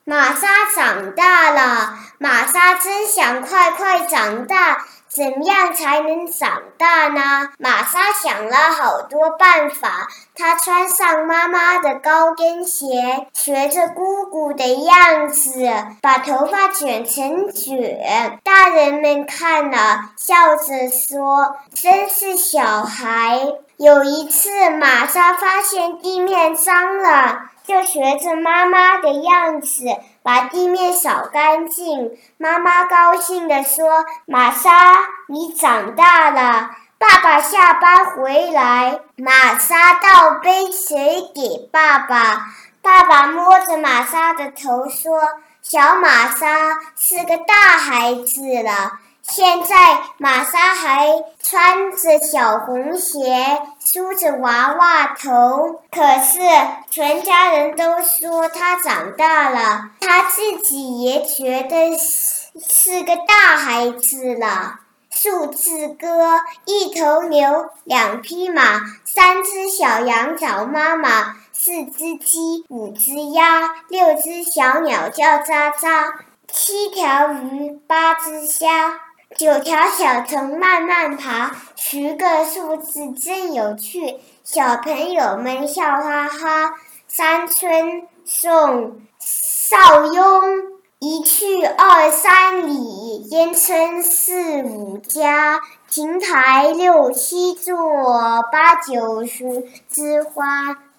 玛莎长大了，玛莎真想快快长大，怎么样才能长大呢？玛莎想了好多办法，她穿上妈妈的高跟鞋，学着姑姑的样子，把头发卷成卷。大人们看了，笑着说：“真是小孩。”有一次，玛莎发现地面脏了，就学着妈妈的样子把地面扫干净。妈妈高兴地说：“玛莎，你长大了。”爸爸下班回来，玛莎倒杯水给爸爸。爸爸摸着玛莎的头说：“小玛莎是个大孩子了。”现在玛莎还穿着小红鞋，梳着娃娃头，可是全家人都说她长大了，她自己也觉得是个大孩子了。数字歌：一头牛，两匹马，三只小羊找妈妈，四只鸡，五只鸭，六只小鸟叫喳喳，七条鱼，八只虾，九条小虫慢慢爬，10个数字真有趣，小朋友们笑哈哈。山村送邵雍，1去2、3里，烟村4、5家，亭台6、7座，8、9、10枝花。